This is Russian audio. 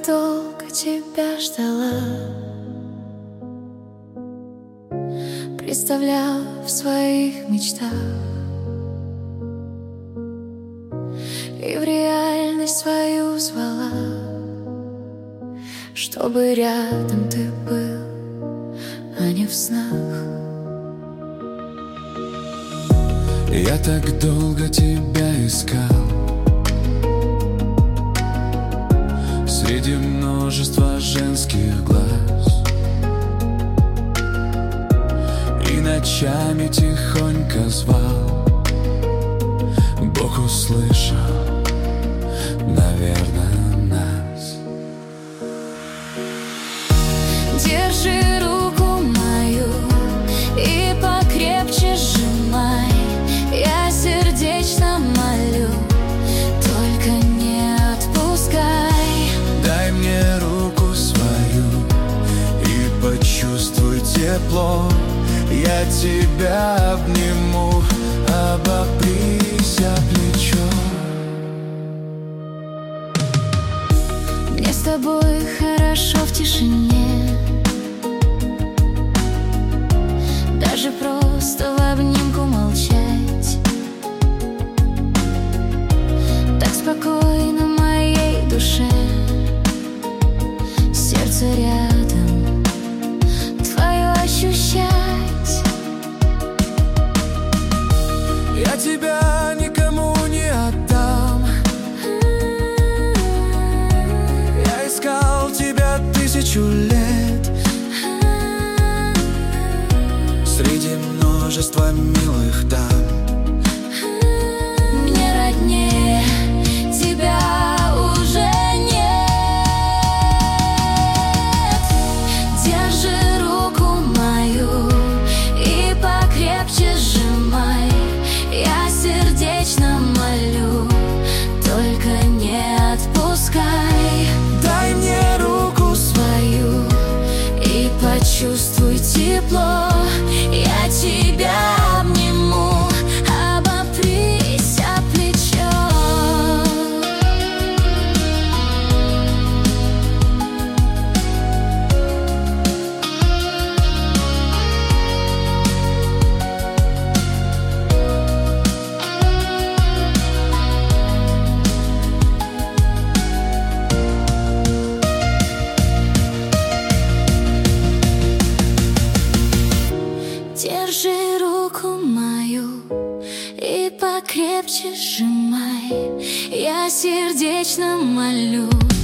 так долго тебя ждала, представляла в своих мечтах, и в реальность свою звала, чтобы рядом ты был, а не в снах. Я так долго тебя искал среди множества женских глаз, и ночами тихонько звал. Бог услышал, наверное, нас. Держи руку мою и покрепче сжимай. Я сердечно молю, только не отпускай. Дай мне руку свою и почувствуй тепло. Я тебя обниму, обопрись о плечо. Мне с тобой хорошо в тишине, даже просто в обнимку молчать. Так спокойно моей душе, сердце рядом твое ощущать. Я тебя никому не отдам. Я искал тебя 1000 лет среди множества милых дам. Мне роднее тебя уже нет. Держи руку мою и покрепче сжимай. Я сердечно молю, только не отпускай. Дай мне руку Свою и почувствуй тепло. Я тебя обниму, обопрись о плечо. Держи руку мою и покрепче сжимай. Я сердечно молю,